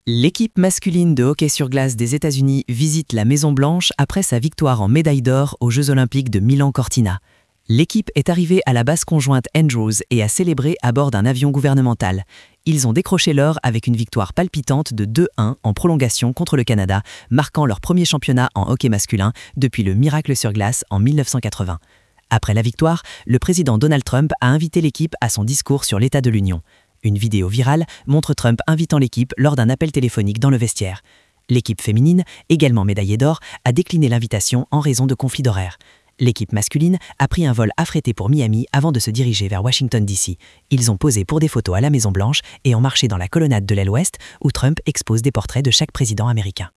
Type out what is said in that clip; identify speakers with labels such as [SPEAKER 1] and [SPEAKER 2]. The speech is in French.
[SPEAKER 1] L'équipe masculine de hockey sur glace des États-Unis visite la Maison-Blanche après sa victoire en médaille d'or aux Jeux Olympiques de Milan-Cortina. L'équipe est arrivée à la base conjointe Andrews et a célébré à bord d'un avion gouvernemental. Ils ont décroché l'or avec une victoire palpitante de 2-1 en prolongation contre le Canada, marquant leur premier championnat en hockey masculin depuis le miracle sur glace en 1980. Après la victoire, le président Donald Trump a invité l'équipe à son discours sur l'état de l'Union. Une vidéo virale montre Trump invitant l'équipe lors d'un appel téléphonique dans le vestiaire. L'équipe féminine, également médaillée d'or, a décliné l'invitation en raison de conflits d'horaires. L'équipe masculine a pris un vol affrété pour Miami avant de se diriger vers Washington DC. Ils ont posé pour des photos à la Maison-Blanche et ont marché dans la colonnade de l'aile ouest où Trump expose des portraits de chaque président américain.